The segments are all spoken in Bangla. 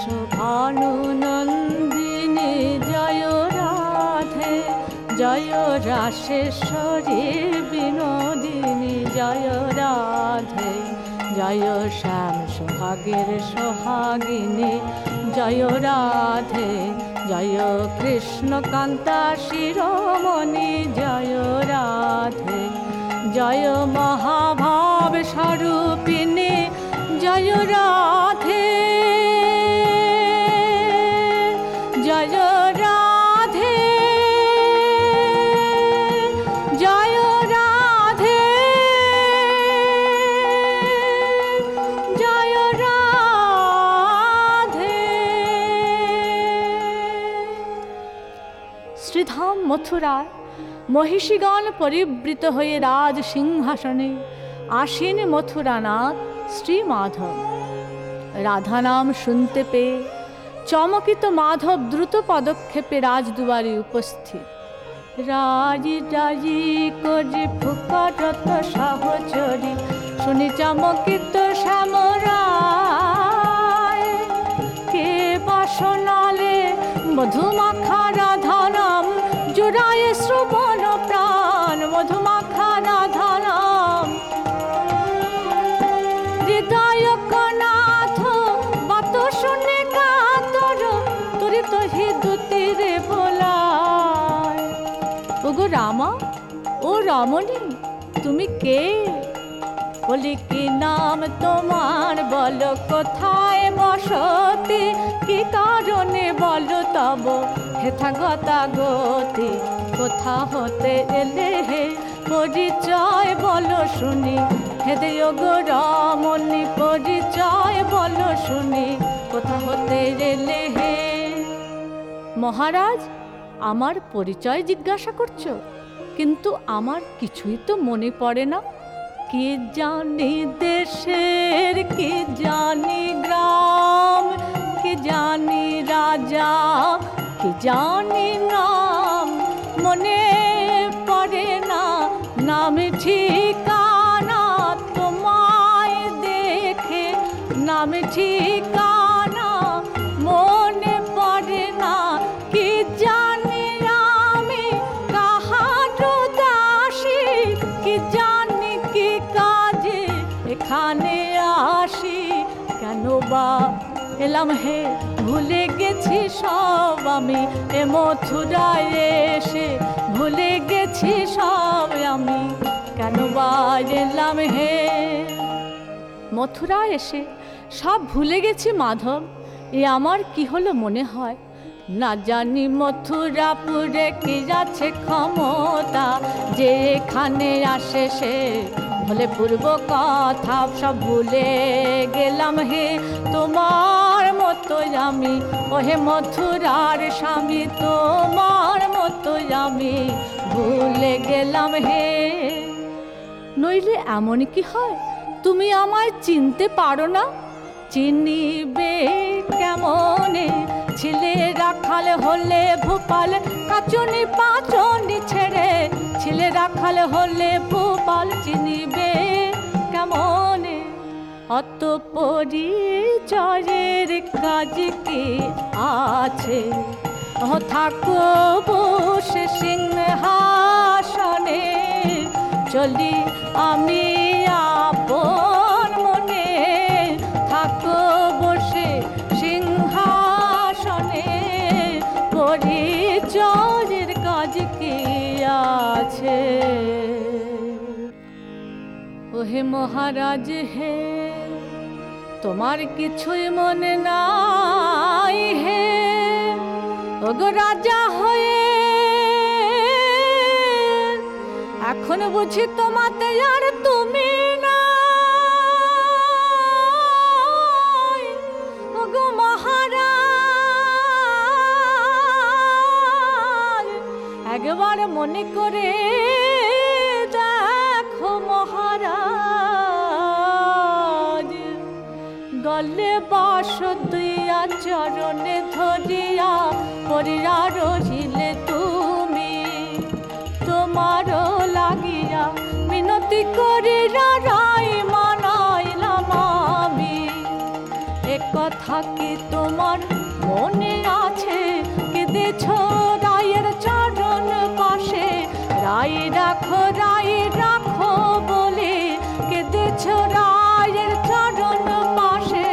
ভানু নন্দিনী জয় রাধে, জয় রাসেশ্বরী বিনোদিনী জয় রাধে, জয় শ্যাম সোহাগের সোহাগিনী জয় রাধে, জয় কৃষ্ণ কান্তা শিরোমণি জয় রাধে, জয় মহাভাব স্বরূপিণী জয় রাধে, জয় রাধে, জয় রাধে, জয় রাধে। শ্রীধাম মথুরায় মহিষীগণ পরিবৃত হয়ে রাজ সিংহাসনে আসীন মথুরানাথ শ্রী মাধব। রাধা নাম শুনতে পেয়ে চমকিত মাধব দ্রুত পদক্ষেপে রাজদুয়ারে উপস্থিত। রাজি রাজি করে ফুকরত সহচরী শুনি চমকিত শ্যামরায়, কে বাসনালে মধুমাখা রাধা নাম জুড়ায় শ্রবণ প্রাণ, মধুমাখা রাধা নাম হৃদয় কনাথ বাত শুনে কাতর তুরিত হৃদুতিরে বোলায়। ওগো রামা, ও রমণী তুমি কে? বলি কি নাম তোমার, বলো কোথায় বসতি, কি কারণে বলো তব হেথা গতা গতি, কোথা হতে এলে হে পরিচয় বলো শুনি, হেদে গো রমণী পরিচয় বলো শুনি, কোথা হতে এলে হে? মহারাজ, আমার পরিচয় জিজ্ঞাসা করছো, কিন্তু আমার কিছুই তো মনে পড়ে না। কি জানি দেশের, কি জানি গ্রাম, কি জানি রাজা, কি জানি নাম, মনে পড়ে না নাম ঠিকানা, তোমায় দেখে নাম ঠিকানা মনে পড়ে না। কি জানি আমি কাহার দাসী, কি জানি কি কাজে এখানে আসি, কেন বা এলাম হে ভুলে গেছি সব আমি, এ মথুরায় এসে ভুলে গেছি সব আমি, কেন বা এলাম হে? মথুরায় এসে সব ভুলে গেছি মাধব, এ আমার কি হলো মনে হয়। না জানি মথুরাপুরে কি আছে ক্ষমতা, যে এখানে আসে সে ভুলে পূর্ব কথা সব ভুলে গেলাম হে। তোমার মতো আমি ওহে মথুরার স্বামী, তোমার মতো আমি ভুলে গেলাম হে। নইলে এমন কি হয় তুমি আমায় চিনতে পারো না? চিনিবে কেমনে, ছিলে রাখাল হলে ভোপাল কাচনি পাচনি ছেড়ে, ছিলে রাখাল হলে ভোপাল চিনিবে কেমনে? অত পরিচয়ের কাজ কি আছে, থাকো বসে সিংহাসনে, চলি আমি আপন মনে, থাকো বসে সিংহাসনে, পরিচয়ের কাজ কি আছে? ওহে মহারাজ হে, তোমার কিছুই মনে নাই হে, ওগো রাজা হয়ে এখন বুঝি তোমাতে আর তুমি না, ওগো মহারাজ একবার মনে করে দেখো মহারাজ, গলে বাস দিয়া চরণে ধরিয়া পড়িয়া রহিলে তুমি, তোমারও লাগিয়া মিনতি করিয়া রাই মানাইলাম আমি, একথা কথা কি তোমার মনে আছে? কেঁদেছ রায়ের চরণ পাশে, রায় রাখো বলে কেঁদেছ রায়ের চরণ পাশে।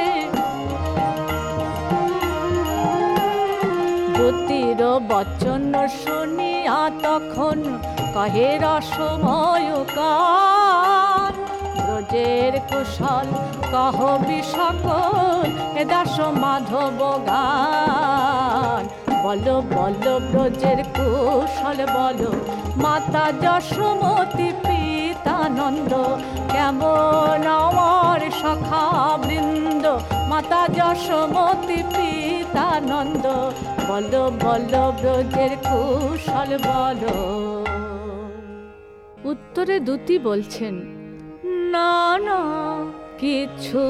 দুতির বচন শুনিয়া তখন কহে রসময় কান, ব্রজের কুশল কহবি সকল এ দাস মাধব গান। বলো বলো ব্রজের কুশল বলো, মাতা যশোমতি পিতানন্দ, কেমন আমার সখা বৃন্দ, মাতা যশোমতি পিতানন্দ। বলো বলো ব্রজের কুশল বলো। উত্তরে দূতি বলছেন, না না কিছু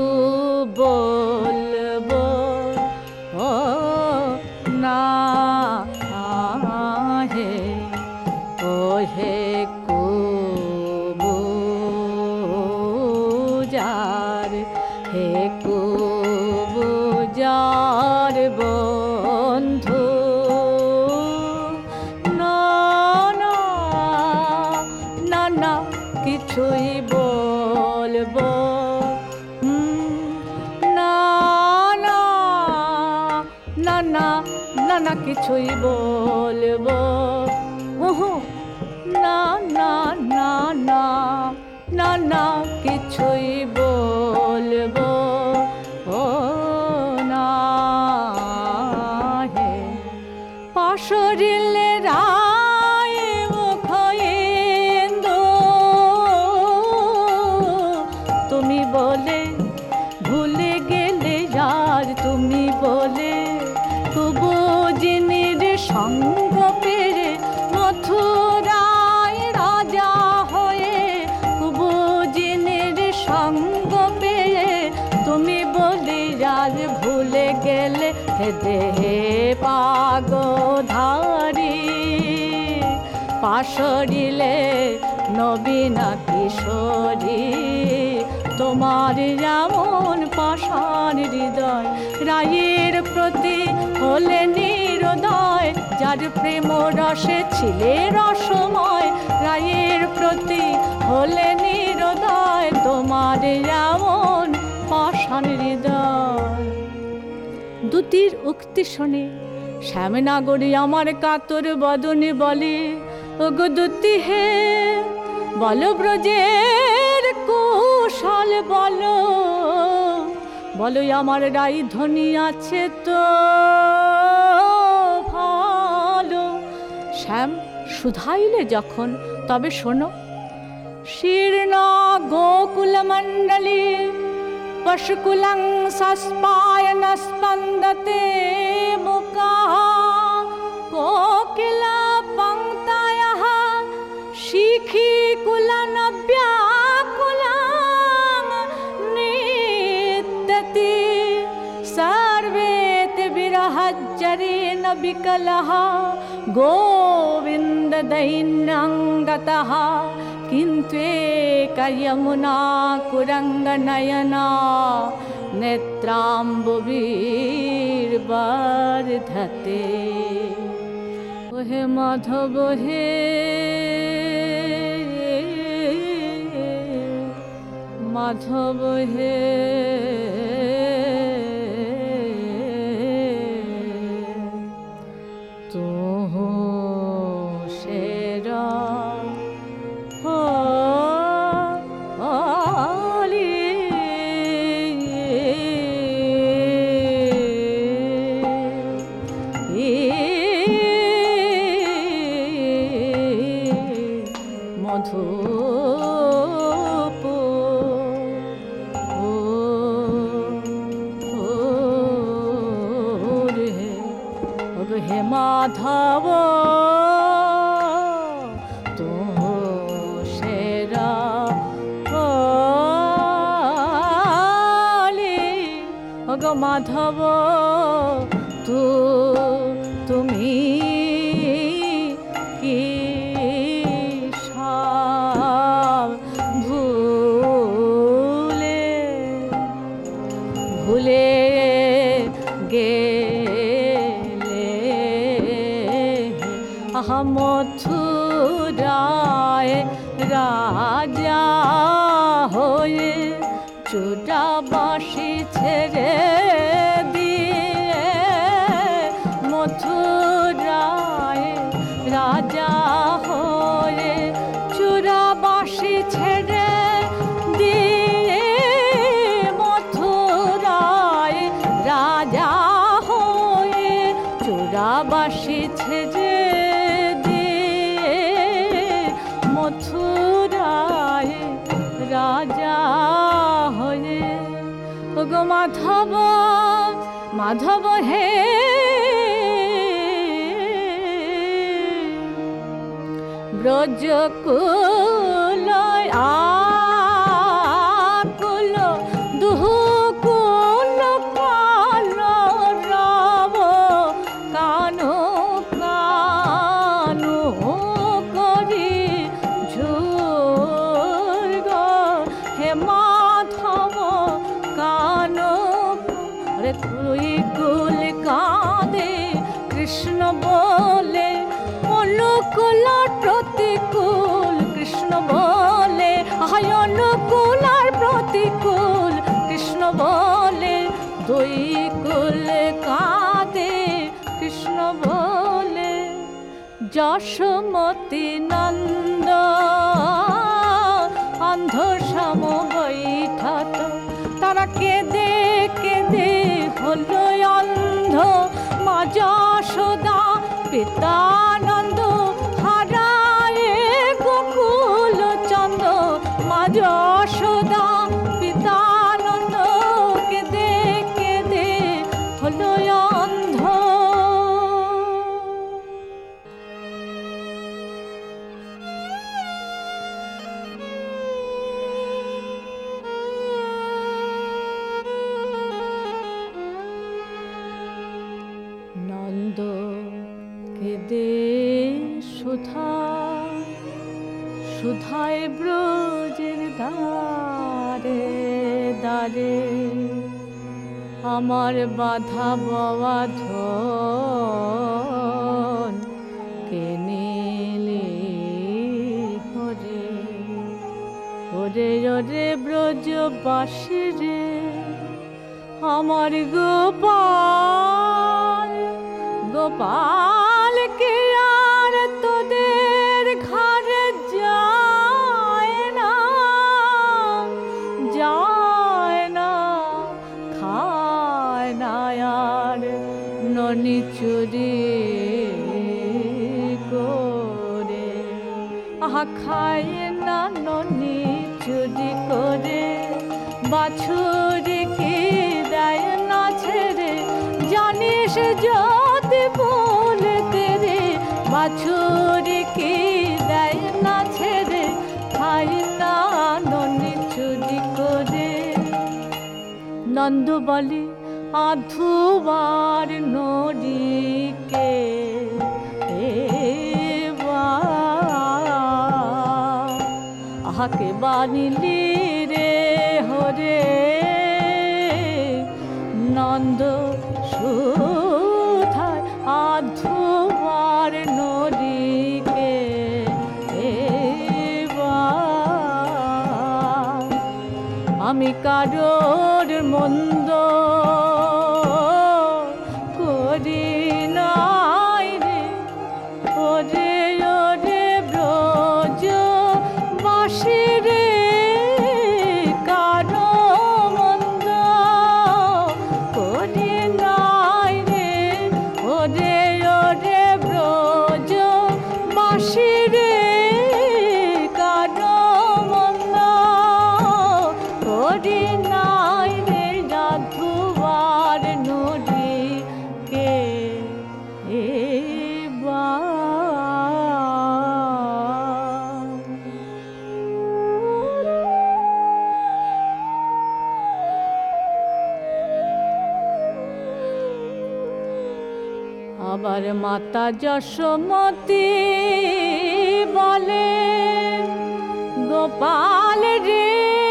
বলবো ও না হে, ও হে কুবুজার, হে কুবুজার বন্ধু। না না না না কিছুই বলবো না না না না না না কিছুই বলবো না না না না না না কিছুই বলবো ও না হে। পাশরিলে রায় মুখয়েন্দু, তুমি বলে ভুলে গেলে যার, তুমি বলে কুবুজিনীর সঙ্গ পেরে মথুরায় রাজা হয়ে, কুবুজিনীর সঙ্গ পেয়ে তুমি বলি রাজ ভুলে গেলে হে দেহে পাগধারী। পাশরিলে নবীনা কিশোরী, তোমার যেমন পাষাণ হৃদয়, রায়ের প্রতি হলে নিরুদয়, যার প্রেম রসে ছিলে রসময়, রায়ের প্রতি হলে নিরুদয়, তোমার যেমন পাষাণ হৃদয়। দূতির উক্তি শুনে শ্যামনাগরী আমার কাতর বদনে বলে, ওগো দূতি হে, বলো ব্রজের কুশল বলো, বলো আমার রাই ধ্বনি আছে তো ভালো। শ্যাম শুধাইলে যখন, তবে শোনো। শীর্ণ গোকুল মণ্ডলী পশুকুলং সস্পায়ন স্পন্দতে মুকাঃ, কোকিলা পঙ্ক্তয়ঃ শিখি কুলন ব্যাকুলাং নিত্যতি, सर्वेते विरहज्जरेण विकलः गोविन्द दैन्यङ्गतः, किन्तु एका यमुना कुरङ्गनयना नेत्राम्बुविर्वर्धते। ओहे माधव हे माधव हे, तू शेरा हे माधव तू शेरा गो माधव तू তুমি কি সব ভুলে ভুলে আহা মথুরায় রাজা হয়ে চূড়াবাসী ছেড়ে দিয়ে মথুরায় রাজা হয়ে চূড়াবাসী ছেড়ে দিয়ে মথুরায় রাজা হয়ে চূড়াবাসী ছেড়ে দিয়ে মথুরায় রাজা হয়ে ওগো মাধব মাধব হে ব্রজকুল আকুল দুহুকুল কাল রব কানু কানু করি ঝুর গো হে মাধব কানু রে তুই কুল কাঁদে কৃষ্ণ বলে অনুকূল প্রতিকূল কৃষ্ণ বলে হায় অনুকূল আর প্রতিকূল কৃষ্ণ বলে দুই কুল কাঁদে কৃষ্ণ বলে যশোমতী নন্দ অন্ধ সম বৈঠত তারা কেঁদে কেঁদে হলো অন্ধ মা যশোদা পিতানন্দ হারায় গোকুল চন্দ মা যশোদা পিতানন্দ কেঁদে কেঁদে হলো অন্ধ নন্দ কেঁদে সুধা সুধায় ব্রজের দ্বারে দ্বারে আমার বাধা ববাধন কে নিলে হরে ওরে ওরে ব্রজবাসী রে আমার গোপাল গোপাল কে আর তোদের ঘরে যায় না খায় না আর ননি চুরি করে আহা খায় না ননি চুরি করে বাছুরি কি দেয় না ছেড়ে জানিস যদি বলতে রে বাছুরি কি দেয় না ছেড়ে খাই না ননি চুরি করে নন্দ বলে আধুবার নদীকে আহাকে বানিলি রে হরে নন্দ সুধায় আধুবার নদীকে আমি কারোর মন্দ করি নাই রে ওরে ওরে ব্রজ বাসি রে কারো মন্দ করি নাই রে ওরে ওরে ব্রজ বাসি রে কারো মন্দ করি নাই রে রাধুবার নদী কে আবার মাতা যশোমতী বলে গোপাল রে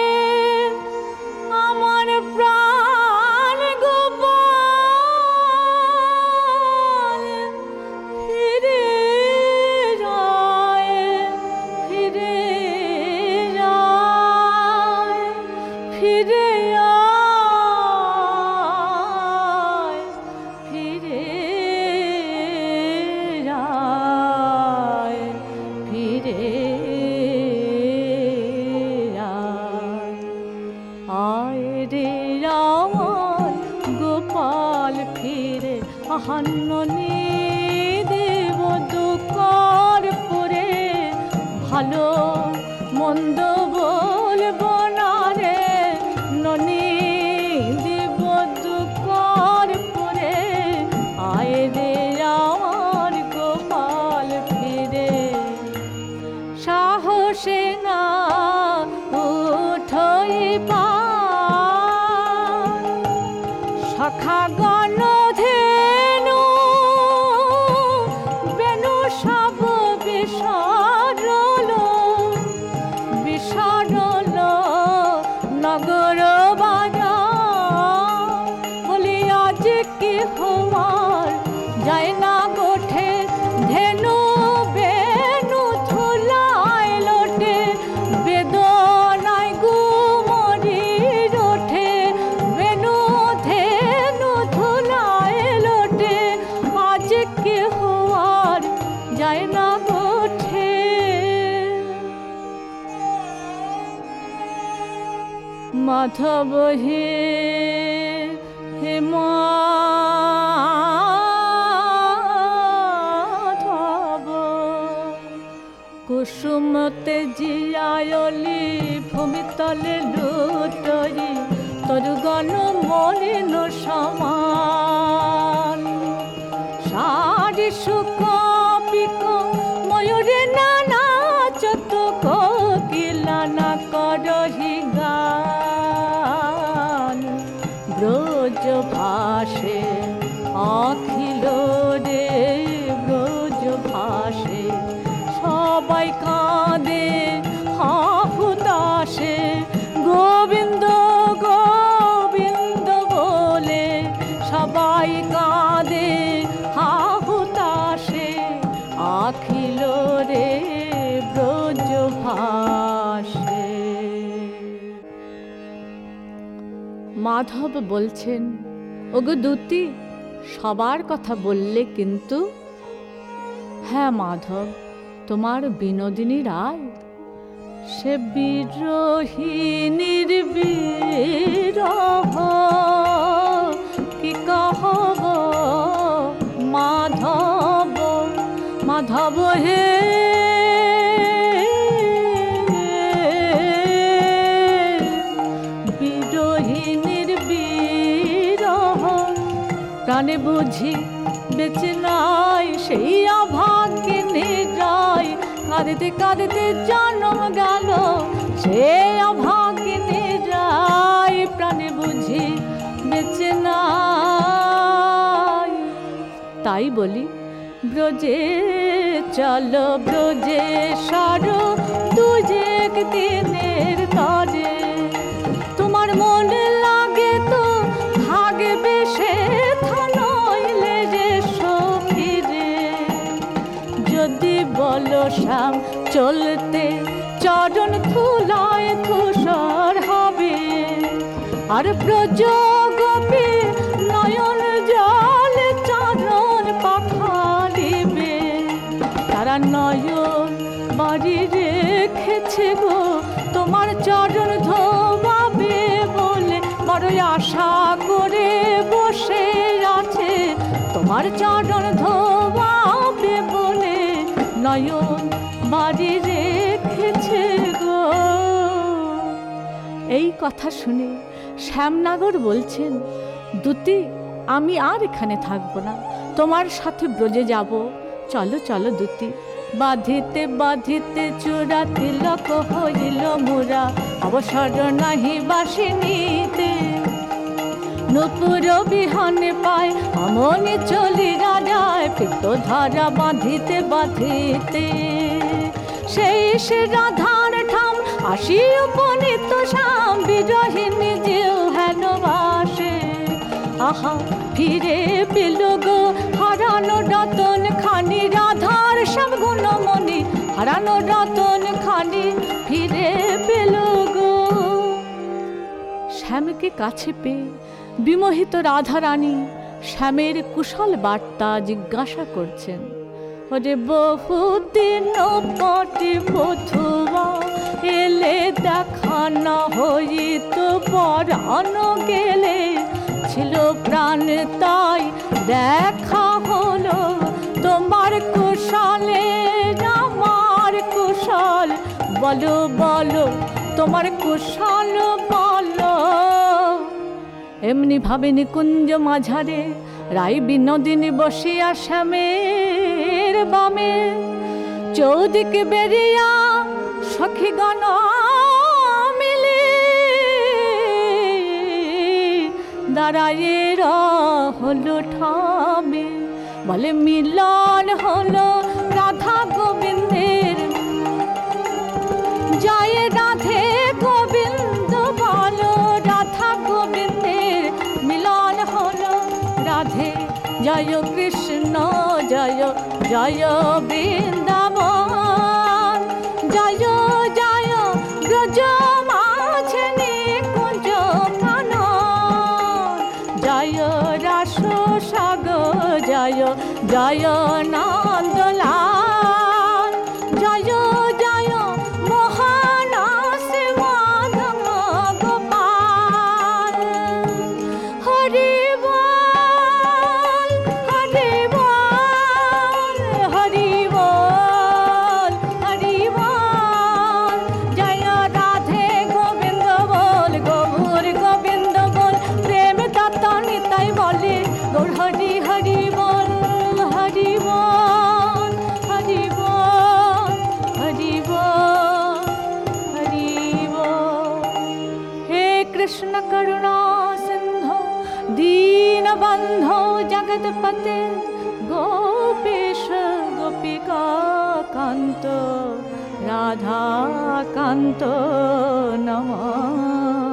আমার প্রাণ গোপাল ফিরে ফিরে আয়, ফিরে আয়, ফিরে আয়। আয় রে আমার গোপাল ফিরে আহান্ননি দেব দুকার পরে ভালো মন্দ বলবো না রে ননি দেব দুকার পরে আয় রে আমার গোপাল ফিরে সাহসে না উঠই পা সখা গণ ধেনু বেনু সব বিসরল বিসরল নগর বাজার বলি আজ কি হওয়ার যায় না গোঠে ধেনু বেনু ধুলায় লোটে বেদনায় গুমরি ওঠে বেনু ধেনু ধুলায় লোটে আজ কি হওয়ার যায় না গোঠে। মাধব হে হে মাধব কুসুমতে জিয়ায়লি ভূমিতলে লুটরি তোর গণ মলিন সমান সারি সুখ পিক ময়ূরে নানা চত কোকিলা না করহি গান ব্রজ ভাসে অখিল রে ব্রজ ভাসে সবাই কাঁদে হাহুতাসে গোবিন্দ গোবিন্দ বলে সবাই কাঁদে হাহুতাসে আখিল রে ব্রজ ভাসে। মাধব বলছেন ওগো দূতি সবার কথা বললে কিন্তু হ্যাঁ মাধব তোমার বিনোদিনী রায় সে বিরোহিনীর বিরহ কি কহব মাধব মাধব হে বিরোহিনীর বিরহ প্রাণে বুঝি বেঁচে নাই সেই অভাগ্যে নিরায় কাঁদতে কাঁদতে জন্ম গেল সে অভাগ্যে নিরায় প্রাণে বুঝি বেঁচে নাই। তাই বলি ব্রজে চলো ব্রজে সারো তুজে দিনের তরে তোমার মনে লাগে তো থাকবে সে থানইলে রে সখীরে যদি বলো শ্যাম চলতে চরণ ধুলায় ধূসর হবে আর ব্রজ গোপী নয়ন জল চরণ পাখালিবে তারা নয়ন বাড়ি রেখেছে গো তোমার চরণ ধোবাবে বলে বড় আশা করে বসে আছে তোমার চরণ ধোবাবে বলে নয়ন বাড়ি রেখেছে গো। এই কথা শুনে শ্যামনগর বলছেন দূতি আমি আর এখানে থাকবো না তোমার সাথে ব্রজে যাব চলো চলো দূতি। বাঁধিতে বাঁধিতে চূড়া তিলক হইল মোরা অবসর নাহি বাসিনীতে নূপুর বিহানে পায় আমনি চলি রাজায় পিত্ত ধারা বাঁধিতে বাঁধিতে সেই সে রাধার ঠাম আসি উপনীত শ্যাম বিরহিনী যেও হেন বাসে আহা ফিরে পেল গো হারানো রতন খানি রাধার সব গুণমণি হারানো রতন খানি ফিরে পেল গো। শ্যামকে কাছে পেয়ে বিমোহিত রাধারানী শ্যামের কুশল বার্তা জিজ্ঞাসা করছেন। ওরে বহুদিন পটে বধুয়া এলে দেখা না হইত, পরানো গেলে ছিল প্রাণ তাই দেখা হলো। তোমার কুশলে আমার কুশল, বলো বলো তোমার কুশল বলো। এমনি ভাবে নিকুঞ্জ মাঝারে রাই বিনোদিনী বসিয়া শ্যামের বামে, চৌদিকে বেরিয়া সখীগণ মিলে দাঁড়ায়ে হলো ঠামে। বলে মিলন হলো রাধা গোবিন্দের, জয় রাধে গোবিন্দ বলো। রাধা গোবিন্দের মিলন হলো, রাধে জয় কৃষ্ণ জয় জয় বৃন্দাবন, জয় জয় ব্রজ মাঝে নিকুঞ্জ কানন, জয় রাস সাগর জয় জয় নন্দলাল, জয় জয় মোহনাস মাধব গোপাল। হরি বল হরি বল হরি বল হরি বল, জয় রাধে গোবিন্দ বল, গৌর গোবিন্দ বল, প্রেম দাতা নিতাই বলে গৌর হরি হরি বল হরি বল হরি বল হরি বল হরি বল। হে কৃষ্ণ করুণা সিন্ধু দীনবন্ধো জগৎপতে, গোপীশ গোপিকা কান্ত রাধা কান্ত নমঃ।